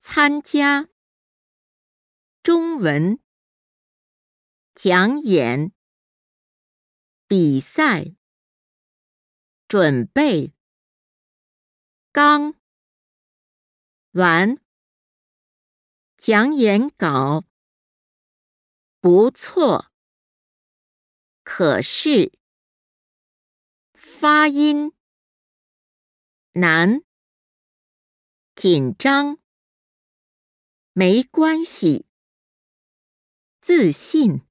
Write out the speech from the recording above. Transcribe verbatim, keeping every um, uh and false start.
参加，中文，讲演，比赛，准备，刚，完，讲演稿，不错，可是，发音，难，紧张，没关系，自信。